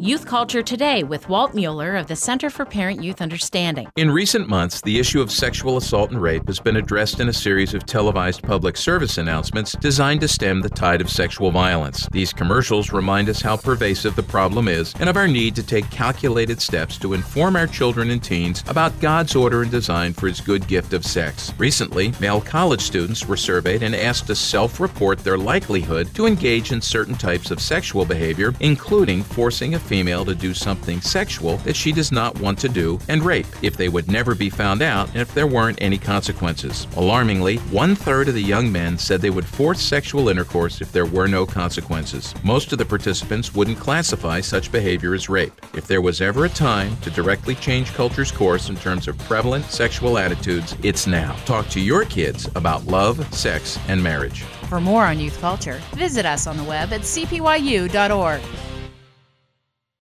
Youth Culture Today with Walt Mueller of the Center for Parent-Youth Understanding. In recent months, the issue of sexual assault and rape has been addressed in a series of televised public service announcements designed to stem the tide of sexual violence. These commercials remind us how pervasive the problem is and of our need to take calculated steps to inform our children and teens about God's order and design for His good gift of sex. Recently, male college students were surveyed and asked to self-report their likelihood to engage in certain types of sexual behavior, including forcing a female to do something sexual that she does not want to do, and rape, if they would never be found out and if there weren't any consequences. Alarmingly, 1/3 of the young men said they would force sexual intercourse if there were no consequences. Most of the participants wouldn't classify such behavior as rape. If there was ever a time to directly change culture's course in terms of prevalent sexual attitudes, it's now. Talk to your kids about love, sex, and marriage. For more on youth culture, visit us on the web at cpyu.org.